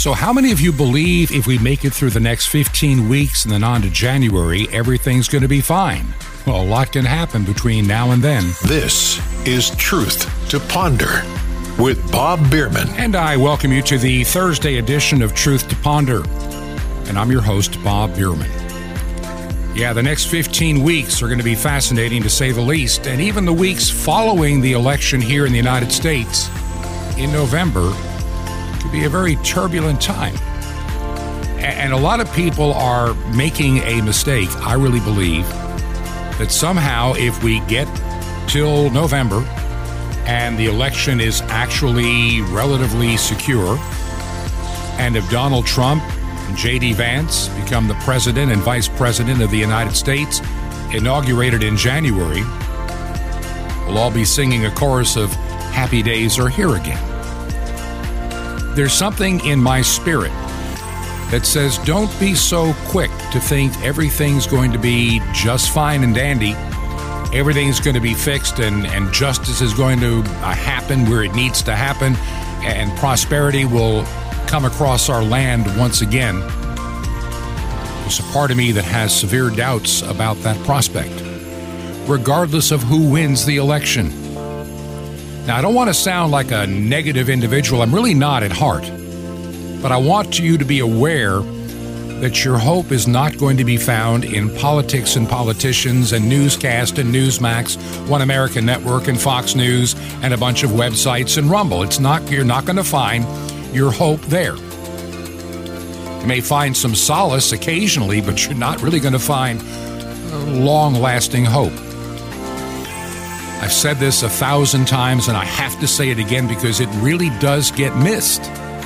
So how many of you believe if we make it through the next 15 weeks and then on to January, everything's going to be fine? Well, a lot can happen between now and then. This is Truth to Ponder with Bob Bierman. And I welcome you to the Thursday edition of Truth to Ponder. And I'm your host, Bob Bierman. Yeah, the next 15 weeks are going to be fascinating to say the least. And even the weeks following the election here in the United States in November could be a very turbulent time. And a lot of people are making a mistake, I really believe, that somehow if we get till November and the election is actually relatively secure, and if Donald Trump and J.D. Vance become the president and vice president of the United States, inaugurated in January, we'll all be singing a chorus of Happy Days Are Here Again. There's something in my spirit that says don't be so quick to think everything's going to be just fine and dandy. Everything's going to be fixed and justice is going to happen where it needs to happen, and prosperity will come across our land once again. There's a part of me that has severe doubts about that prospect, regardless of who wins the election. Now, I don't want to sound like a negative individual. I'm really not at heart. But I want you to be aware that your hope is not going to be found in politics and politicians and newscast and Newsmax, One American Network and Fox News and a bunch of websites and Rumble. You're not going to find your hope there. You may find some solace occasionally, but you're not really going to find long-lasting hope. I've said this 1,000 times, and I have to say it again because it really does get missed.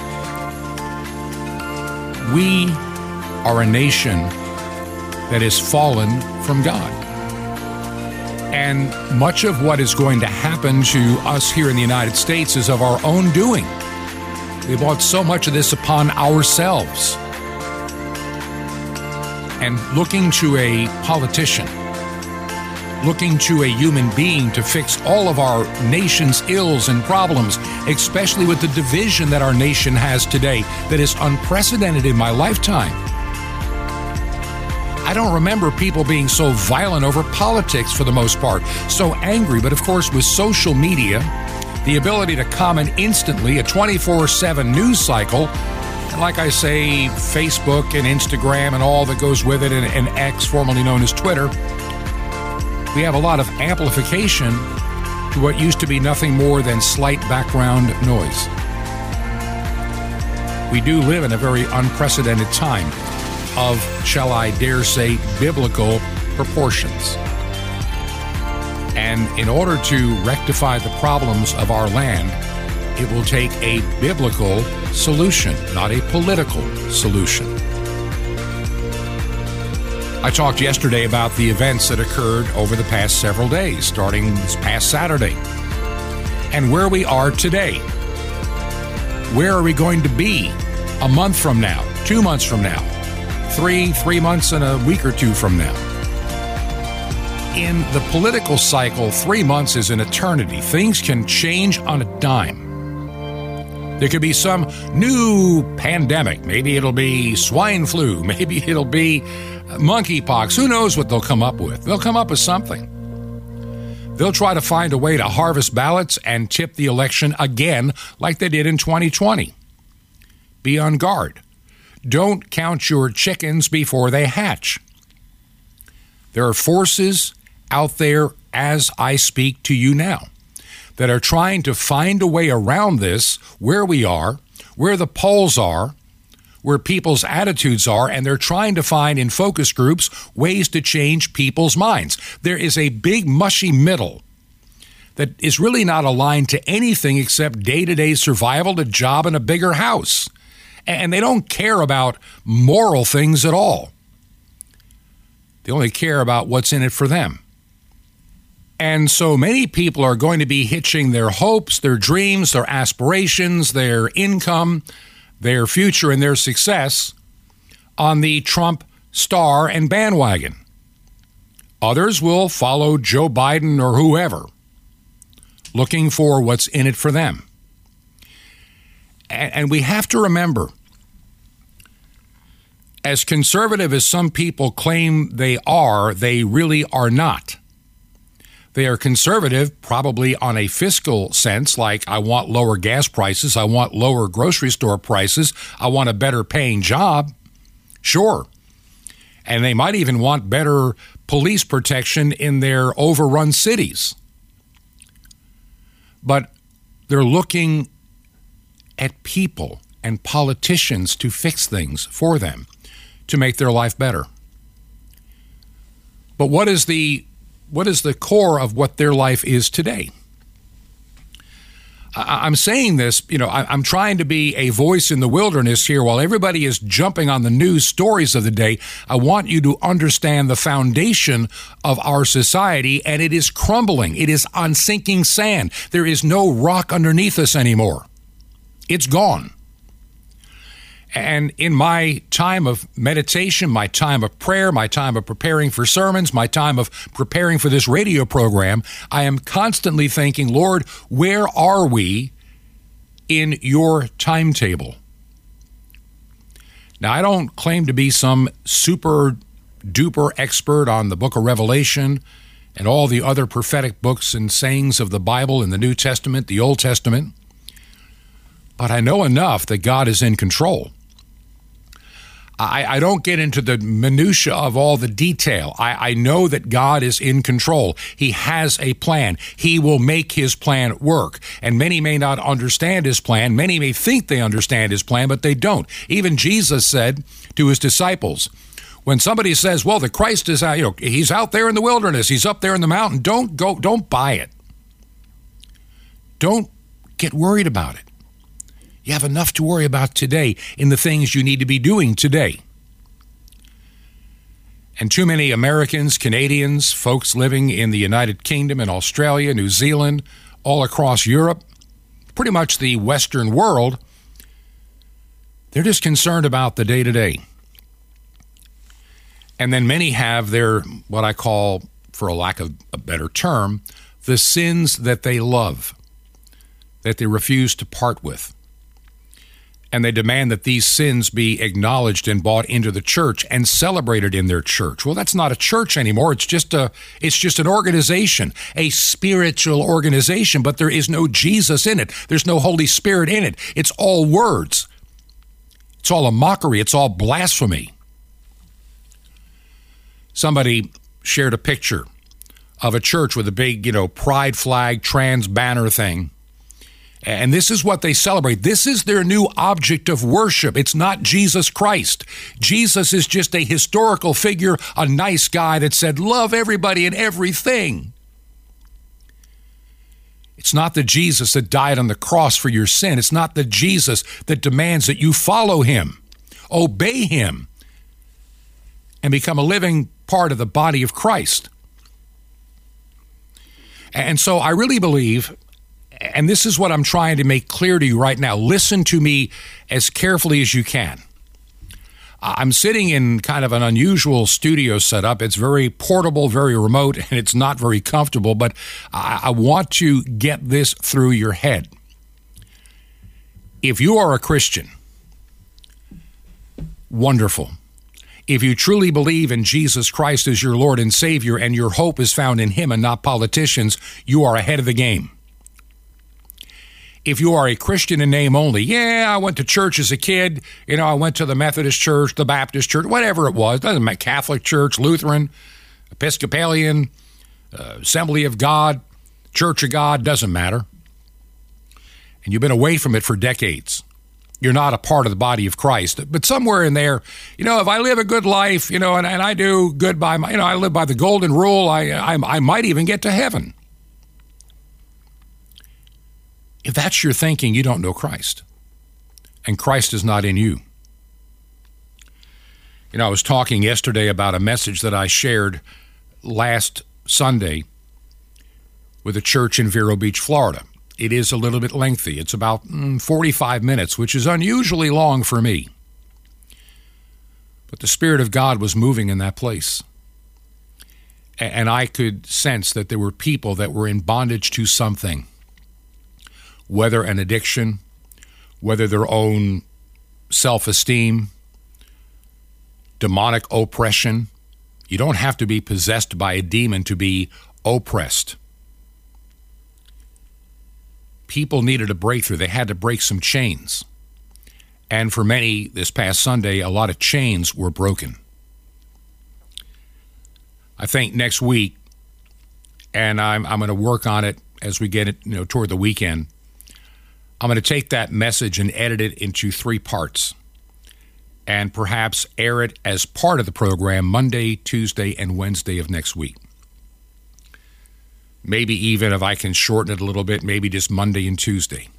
We are a nation that has fallen from God. And much of what is going to happen to us here in the United States is of our own doing. We brought so much of this upon ourselves. And looking to a politician, looking to a human being to fix all of our nation's ills and problems, especially with the division that our nation has today that is unprecedented in my lifetime. I don't remember people being so violent over politics for the most part, so angry. But of course, with social media, the ability to comment instantly, a 24/7 news cycle, and like I say, Facebook and Instagram and all that goes with it, and X, formerly known as Twitter, we have a lot of amplification to what used to be nothing more than slight background noise. We do live in a very unprecedented time of, shall I dare say, biblical proportions. And in order to rectify the problems of our land, it will take a biblical solution, not a political solution. I talked yesterday about the events that occurred over the past several days, starting this past Saturday, and where we are today. Where are we going to be a month from now, 2 months from now, three months and a week or two from now? In the political cycle, 3 months is an eternity. Things can change on a dime. There could be some new pandemic. Maybe it'll be swine flu. Maybe it'll be monkeypox. Who knows what they'll come up with? They'll come up with something. They'll try to find a way to harvest ballots and tip the election again like they did in 2020. Be on guard. Don't count your chickens before they hatch. There are forces out there as I speak to you now that are trying to find a way around this, where we are, where the polls are, where people's attitudes are, and they're trying to find in focus groups ways to change people's minds. There is a big mushy middle that is really not aligned to anything except day-to-day survival, a job, and a bigger house. And they don't care about moral things at all. They only care about what's in it for them. And so many people are going to be hitching their hopes, their dreams, their aspirations, their income, their future, and their success on the Trump star and bandwagon. Others will follow Joe Biden or whoever, looking for what's in it for them. And we have to remember as conservative as some people claim they really are not. They are conservative probably on a fiscal sense, like I want lower gas prices, I want lower grocery store prices, I want a better paying job. Sure. And they might even want better police protection in their overrun cities. But they're looking at people and politicians to fix things for them, to make their life better. But what is the core of what their life is today? I'm saying this, I'm trying to be a voice in the wilderness here while everybody is jumping on the news stories of the day. I want you to understand the foundation of our society, and it is crumbling. It is on sinking sand. There is no rock underneath us anymore. It's gone. And in my time of meditation, my time of prayer, my time of preparing for sermons, my time of preparing for this radio program, I am constantly thinking, Lord, where are we in your timetable? Now, I don't claim to be some super duper expert on the book of Revelation and all the other prophetic books and sayings of the Bible in the New Testament, the Old Testament, but I know enough that God is in control. I don't get into the minutia of all the detail. I know that God is in control. He has a plan. He will make his plan work. And many may not understand his plan. Many may think they understand his plan, but they don't. Even Jesus said to his disciples, when somebody says, well, the Christ is out, he's out there in the wilderness, he's up there in the mountain, don't buy it. Don't get worried about it. You have enough to worry about today in the things you need to be doing today. And too many Americans, Canadians, folks living in the United Kingdom and Australia, New Zealand, all across Europe, pretty much the Western world, they're just concerned about the day-to-day. And then many have their, what I call, for a lack of a better term, the sins that they love, that they refuse to part with. And they demand that these sins be acknowledged and brought into the church and celebrated in their church. Well, that's not a church anymore. It's just an organization, a spiritual organization, but there is no Jesus in it. There's no Holy Spirit in it. It's all words. It's all a mockery. It's all blasphemy. Somebody shared a picture of a church with a big, pride flag, trans banner thing. And this is what they celebrate. This is their new object of worship. It's not Jesus Christ. Jesus is just a historical figure, a nice guy that said, love everybody and everything. It's not the Jesus that died on the cross for your sin. It's not the Jesus that demands that you follow him, obey him, and become a living part of the body of Christ. And so I really believe, and this is what I'm trying to make clear to you right now. Listen to me as carefully as you can. I'm sitting in kind of an unusual studio setup. It's very portable, very remote, and it's not very comfortable, but I want to get this through your head. If you are a Christian, wonderful. If you truly believe in Jesus Christ as your Lord and Savior, and your hope is found in him and not politicians, you are ahead of the game. If you are a Christian in name only, I went to church as a kid, I went to the Methodist church, the Baptist church, whatever it was, doesn't matter, Catholic church, Lutheran, Episcopalian, Assembly of God, Church of God, doesn't matter. And you've been away from it for decades. You're not a part of the body of Christ. But somewhere in there, if I live a good life, and I do good by my, I live by the golden rule, I might even get to heaven. If that's your thinking, you don't know Christ. And Christ is not in you. I was talking yesterday about a message that I shared last Sunday with a church in Vero Beach, Florida. It is a little bit lengthy. It's about 45 minutes, which is unusually long for me. But the Spirit of God was moving in that place. And I could sense that there were people that were in bondage to something. Whether an addiction, whether their own self-esteem, demonic oppression. You don't have to be possessed by a demon to be oppressed. People needed a breakthrough. They had to break some chains. And for many this past Sunday, a lot of chains were broken. I think next week, and I'm going to work on it as we get it, toward the weekend, I'm going to take that message and edit it into 3 parts and perhaps air it as part of the program Monday, Tuesday, and Wednesday of next week. Maybe even if I can shorten it a little bit, maybe just Monday and Tuesday.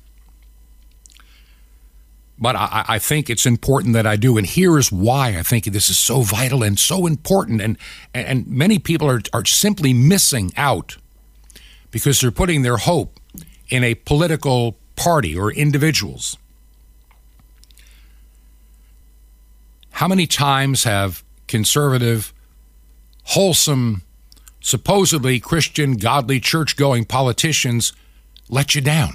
But I think it's important that I do, and here is why I think this is so vital and so important, and many people are simply missing out because they're putting their hope in a political party or individuals. How many times have conservative, wholesome, supposedly Christian, godly, church-going politicians let you down?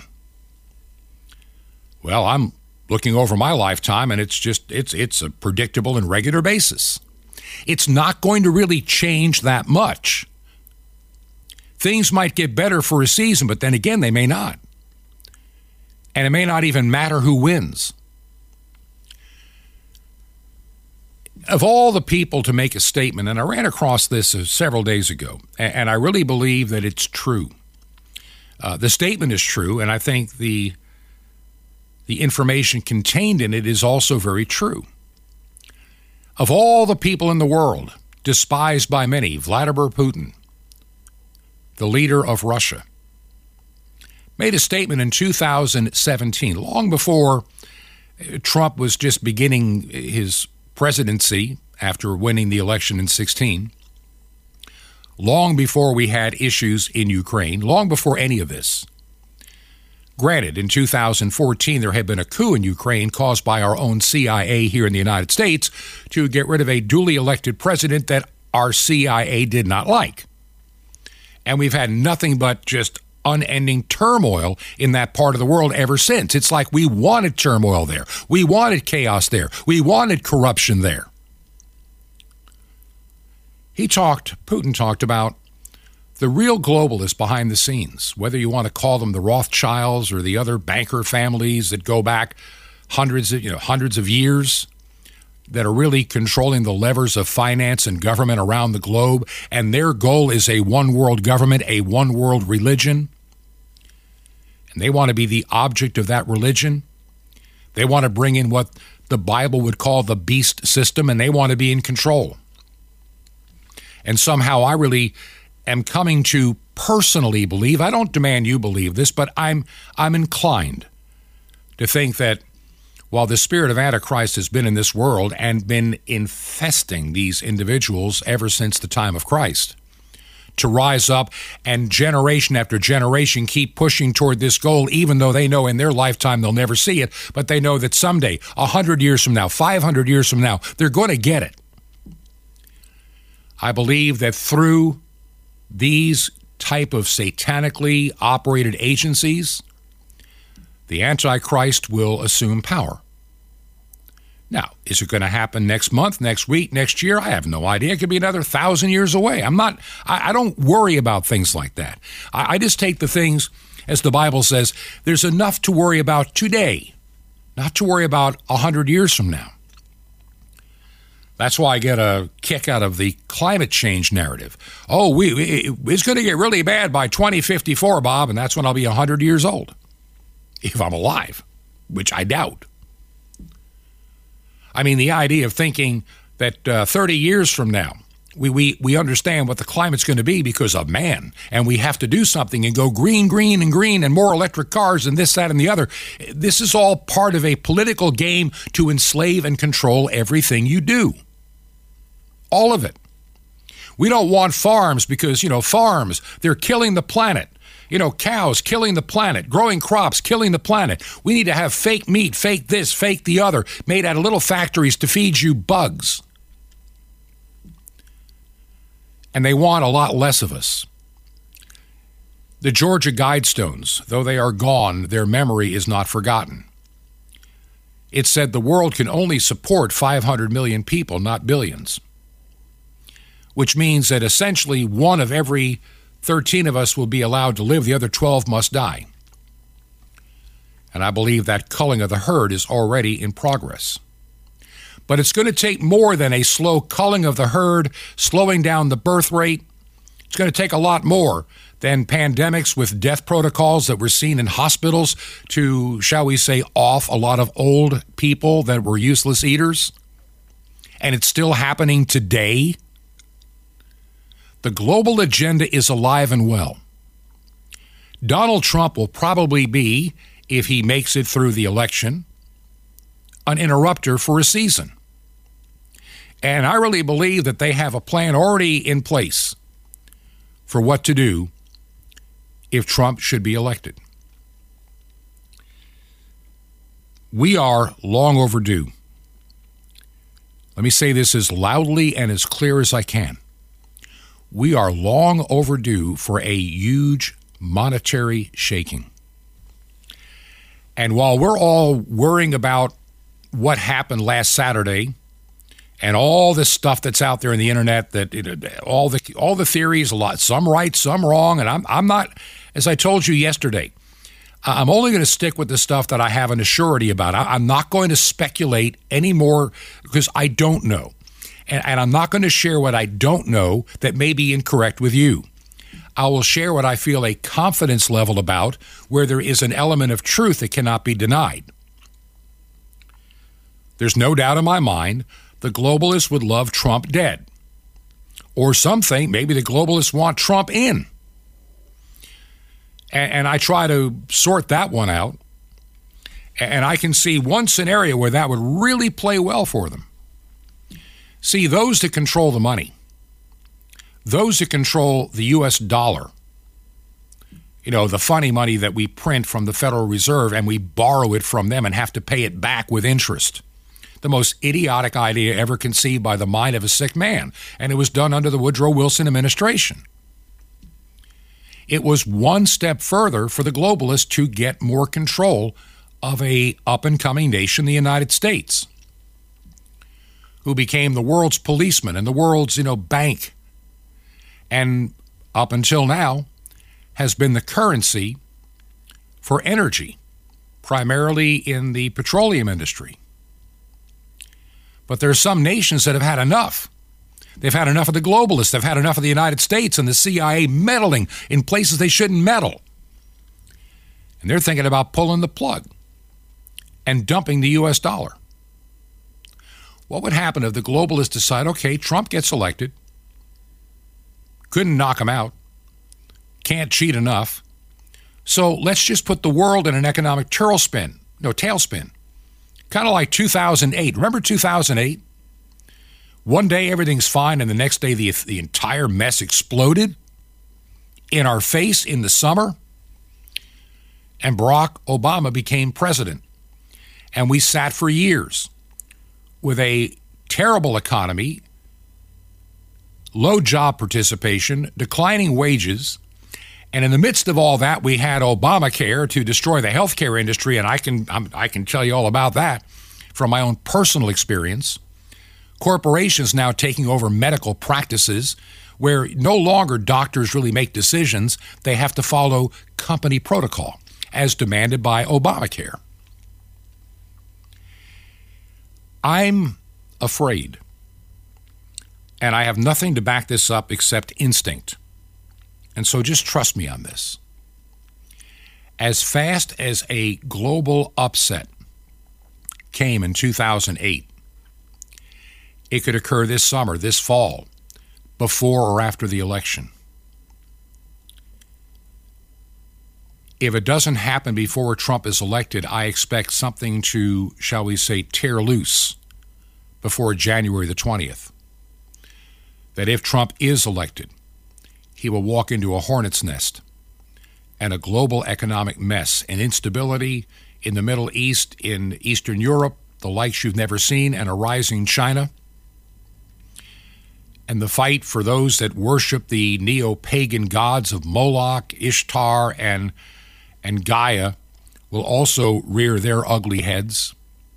Well, I'm looking over my lifetime, and it's a predictable and regular basis. It's not going to really change that much. Things might get better for a season, but then again, they may not. And it may not even matter who wins. Of all the people to make a statement, and I ran across this several days ago, and I really believe that it's true. The statement is true, and I think the information contained in it is also very true. Of all the people in the world, despised by many, Vladimir Putin, the leader of Russia, made a statement in 2017, long before Trump was just beginning his presidency after winning the election in 2016, long before we had issues in Ukraine, long before any of this. Granted, in 2014, there had been a coup in Ukraine caused by our own CIA here in the United States to get rid of a duly elected president that our CIA did not like. And we've had nothing but just unending turmoil in that part of the world ever since. It's like we wanted turmoil there. We wanted chaos there. We wanted corruption there. Putin talked about the real globalists behind the scenes, whether you want to call them the Rothschilds or the other banker families that go back hundreds of years, that are really controlling the levers of finance and government around the globe, and their goal is a one-world government, a one-world religion, and they want to be the object of that religion. They want to bring in what the Bible would call the beast system, and they want to be in control. And somehow I really am coming to personally believe, I don't demand you believe this, but I'm inclined to think that while the spirit of Antichrist has been in this world and been infesting these individuals ever since the time of Christ, to rise up and generation after generation keep pushing toward this goal, even though they know in their lifetime they'll never see it, but they know that someday, 100 years from now, 500 years from now, they're going to get it. I believe that through these type of satanically operated agencies, the Antichrist will assume power. Now, is it going to happen next month, next week, next year? I have no idea. It could be another 1,000 years away. I don't worry about things like that. I just take the things, as the Bible says, there's enough to worry about today, not to worry about 100 years from now. That's why I get a kick out of the climate change narrative. Oh, it's going to get really bad by 2054, Bob, and that's when I'll be 100 years old. If I'm alive, which I doubt. I mean, the idea of thinking that 30 years from now, we understand what the climate's going to be because of man, and we have to do something and go green, green, and green, and more electric cars and this, that, and the other. This is all part of a political game to enslave and control everything you do. All of it. We don't want farms because, farms, they're killing the planet. Cows killing the planet, growing crops killing the planet. We need to have fake meat, fake this, fake the other, made out of little factories to feed you bugs. And they want a lot less of us. The Georgia Guidestones, though they are gone, their memory is not forgotten. it said the world can only support 500 million people, not billions, which means that essentially one of every 13 of us will be allowed to live. The other 12 must die. And I believe that culling of the herd is already in progress. But it's going to take more than a slow culling of the herd, slowing down the birth rate. It's going to take a lot more than pandemics with death protocols that were seen in hospitals to, shall we say, off a lot of old people that were useless eaters. And it's still happening today. The global agenda is alive and well. Donald Trump will probably be, if he makes it through the election, an interrupter for a season. And I really believe that they have a plan already in place for what to do if Trump should be elected. We are long overdue. Let me say this as loudly and as clear as I can. We are long overdue for a huge monetary shaking. And while we're all worrying about what happened last Saturday and all this stuff that's out there in the internet, that all the theories, a lot, some right, some wrong, and I'm not, as I told you yesterday, I'm only going to stick with the stuff that I have an assurity about. I'm not going to speculate anymore because I don't know. And I'm not going to share what I don't know that may be incorrect with you. I will share what I feel a confidence level about, where there is an element of truth that cannot be denied. There's no doubt in my mind the globalists would love Trump dead. Or some think maybe the globalists want Trump in. And I try to sort that one out. And I can see one scenario where that would really play well for them. See, those that control the money, those that control the U.S. dollar, you know, the funny money that we print from the Federal Reserve and we borrow it from them and have to pay it back with interest. The most idiotic idea ever conceived by the mind of a sick man. And it was done under the Woodrow Wilson administration. It was one step further for the globalists to get more control of a up-and-coming nation, the United States, who became the world's policeman and the world's, bank. And up until now has been the currency for energy, primarily in the petroleum industry. But there are some nations that have had enough. They've had enough of the globalists. They've had enough of the United States and the CIA meddling in places they shouldn't meddle. And they're thinking about pulling the plug and dumping the U.S. dollar. What would happen if the globalists decide, okay, Trump gets elected, couldn't knock him out, can't cheat enough, so let's just put the world in an economic tailspin, kind of like 2008. Remember 2008? One day everything's fine, and the next day the entire mess exploded in our face in the summer, and Barack Obama became president. And we sat for years with a terrible economy, low job participation, declining wages, and in the midst of all that, we had Obamacare to destroy the healthcare industry, and I can tell you all about that from my own personal experience. Corporations now taking over medical practices where no longer doctors really make decisions. They have to follow company protocol as demanded by Obamacare. I'm afraid, and I have nothing to back this up except instinct. And so just trust me on this. As fast as a global upset came in 2008, it could occur this summer, this fall, before or after the election. If it doesn't happen before Trump is elected, I expect something to, shall we say, tear loose before January the 20th. That if Trump is elected, he will walk into a hornet's nest and a global economic mess and instability in the Middle East, in Eastern Europe, the likes you've never seen, and a rising China. And the fight for those that worship the neo-pagan gods of Moloch, Ishtar, and Gaia will also rear their ugly heads.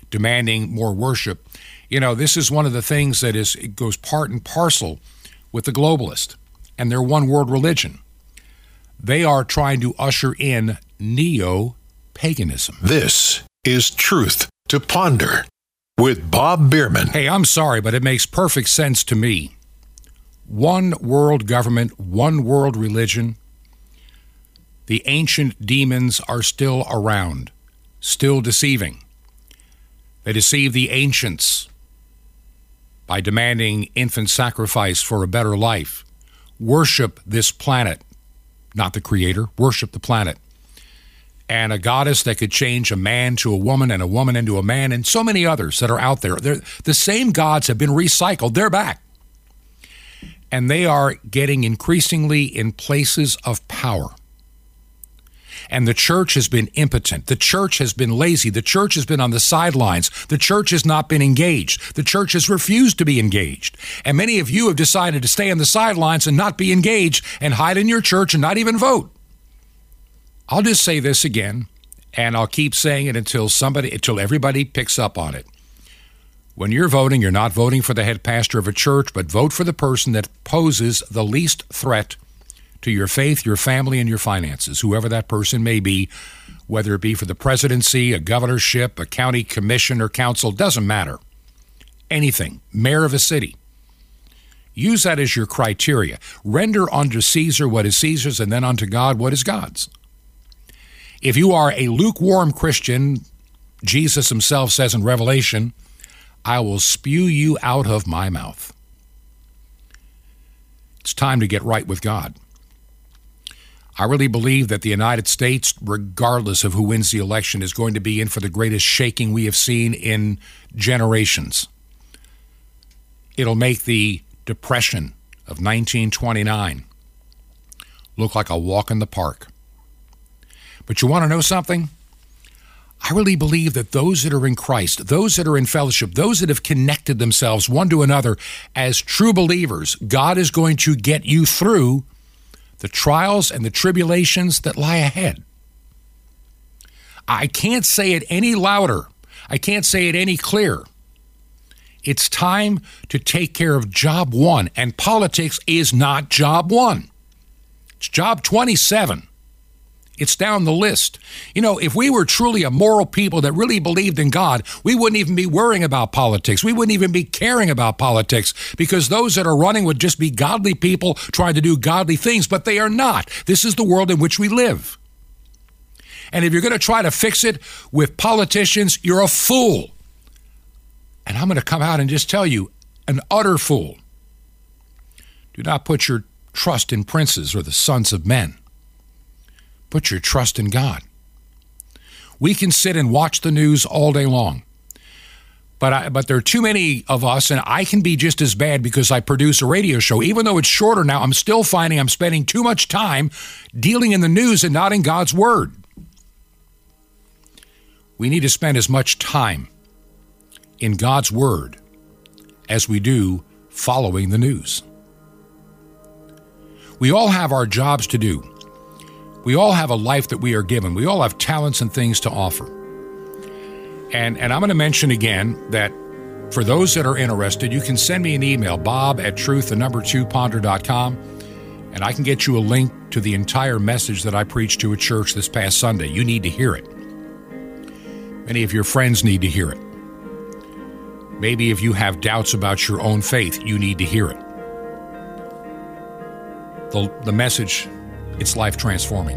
demanding more worship. You know, this is one of the things that it goes part and parcel with the globalist and their one world religion. They are trying to usher in neo-paganism. This is Truth to Ponder with Bob Bierman. Hey, I'm sorry, but it makes perfect sense to me. One world government, one world religion. The ancient demons are still around, still deceiving. They deceive the ancients by demanding infant sacrifice for a better life. Worship this planet, not the creator, worship the planet. And a goddess that could change a man to a woman and a woman into a man, and so many others that are out there. The same gods have been recycled. They're back. And they are getting increasingly in places of power. And the church has been impotent. The church has been lazy. The church has been on the sidelines. The church has not been engaged. The church has refused to be engaged. And many of you have decided to stay on the sidelines and not be engaged and hide in your church and not even vote. I'll just say this again, and I'll keep saying it until everybody picks up on it. When you're voting, you're not voting for the head pastor of a church, but vote for the person that poses the least threat to your faith, your family, and your finances, whoever that person may be, whether it be for the presidency, a governorship, a county commission or council, doesn't matter. Anything, mayor of a city. Use that as your criteria. Render unto Caesar what is Caesar's, and then unto God what is God's. If you are a lukewarm Christian, Jesus himself says in Revelation, I will spew you out of my mouth. It's time to get right with God. I really believe that the United States, regardless of who wins the election, is going to be in for the greatest shaking we have seen in generations. It'll make the Depression of 1929 look like a walk in the park. But you want to know something? I really believe that those that are in Christ, those that are in fellowship, those that have connected themselves one to another as true believers, God is going to get you through the trials and the tribulations that lie ahead. I can't say it any louder. I can't say it any clearer. It's time to take care of job one, and politics is not job one. It's job 27. It's down the list. You know, if we were truly a moral people that really believed in God, we wouldn't even be worrying about politics. We wouldn't even be caring about politics, because those that are running would just be godly people trying to do godly things, but they are not. This is the world in which we live. And if you're going to try to fix it with politicians, you're a fool. And I'm going to come out and just tell you, an utter fool. Do not put your trust in princes or the sons of men. Put your trust in God. We can sit and watch the news all day long. But there are too many of us, and I can be just as bad because I produce a radio show. Even though it's shorter now, I'm still finding I'm spending too much time dealing in the news and not in God's Word. We need to spend as much time in God's Word as we do following the news. We all have our jobs to do. We all have a life that we are given. We all have talents and things to offer. And I'm going to mention again that for those that are interested, you can send me an email, bob@truth2ponder.com, and I can get you a link to the entire message that I preached to a church this past Sunday. You need to hear it. Many of your friends need to hear it. Maybe if you have doubts about your own faith, you need to hear it. The message, it's life transforming.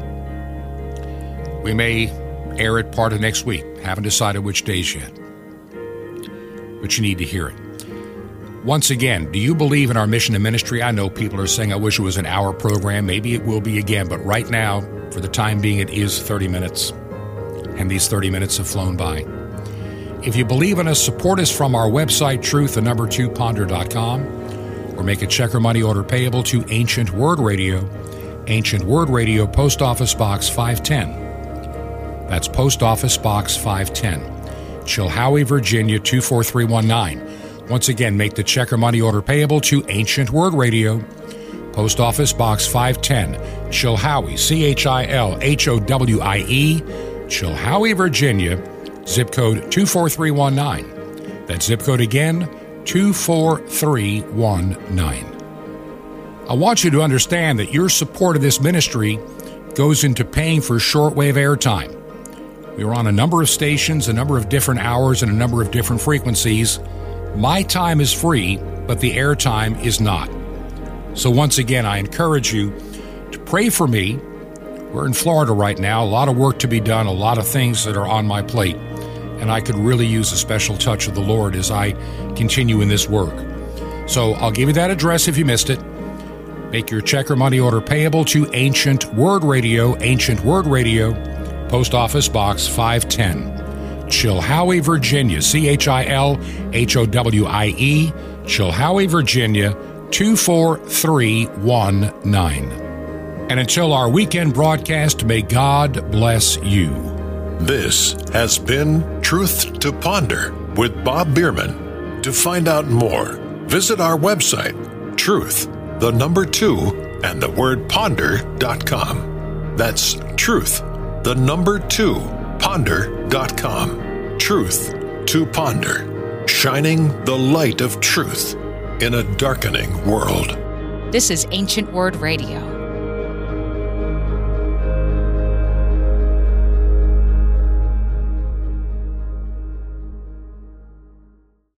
We may air it part of next week. Haven't decided which days yet. But you need to hear it. Once again, do you believe in our mission and ministry? I know people are saying, I wish it was an hour program. Maybe it will be again. But right now, for the time being, it is 30 minutes. And these 30 minutes have flown by. If you believe in us, support us from our website, truth2ponder.com, or make a check or money order payable to Ancient Word Radio, Ancient Word Radio, Post Office Box 510. That's Post Office Box 510, Chilhowie, Virginia 24319. Once again, make the check or money order payable to Ancient Word Radio, Post Office Box 510, Chilhowie, Chilhowie, Chilhowie, Virginia zip code 24319. That zip code again, 24319. I want you to understand that your support of this ministry goes into paying for shortwave airtime. We are on a number of stations, a number of different hours, and a number of different frequencies. My time is free, but the airtime is not. So once again, I encourage you to pray for me. We're in Florida right now, a lot of work to be done, a lot of things that are on my plate, and I could really use a special touch of the Lord as I continue in this work. So I'll give you that address if you missed it. Make your check or money order payable to Ancient Word Radio, Post Office Box 510, Chilhowie, Virginia, Chilhowie, Chilhowie, Virginia, 24319. And until our weekend broadcast, may God bless you. This has been Truth to Ponder with Bob Bierman. To find out more, visit our website, truth2ponder.com. That's truth2ponder.com. Truth to Ponder, shining the light of truth in a darkening world. This is Ancient Word Radio.